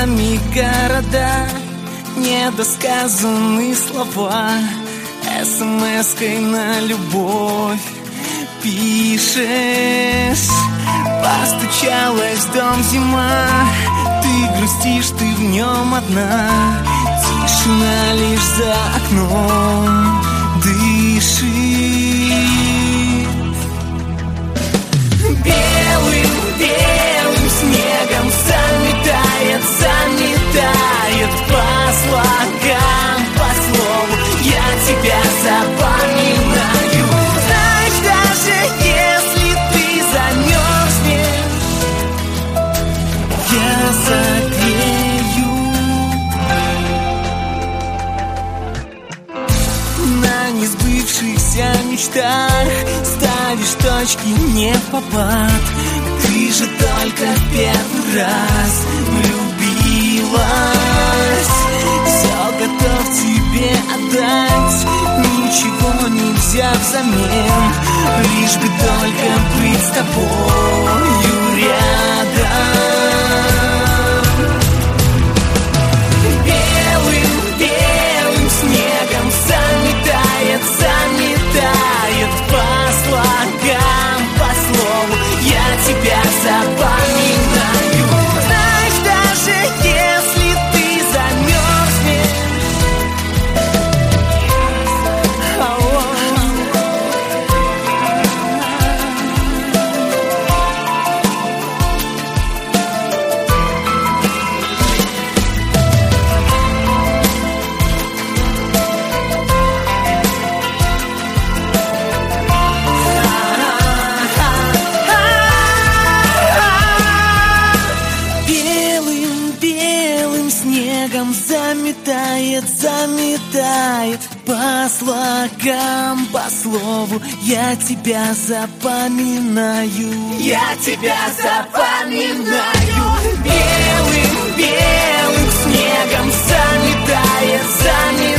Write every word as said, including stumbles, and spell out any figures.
нами города, недосказанные слова, смс-кой на любовь пишешь. Постучалась в дом зима, ты грустишь, ты в нем одна. Тишина лишь за окном дышит. Белым, белым снегом заметает, заметает. По слогам, по слову я тебя запоминаю. Знаешь, даже если ты замерзнешь, я согрею. На несбывшихся мечтах ставишь точки не в попад. Ты же только в первый раз влюбилась. Все готов тебе отдать, ничего не взяв взамен, лишь бы только быть с тобою рядом. Белым, белым снегом заметает, заметает. По слогам, по слову я тебя запоминаю. Знаешь, даже если ты замерзнешь, заметает, заметает. По слогам, по слову я тебя запоминаю. Я тебя запоминаю. Белым, белым снегом заметает, заметает.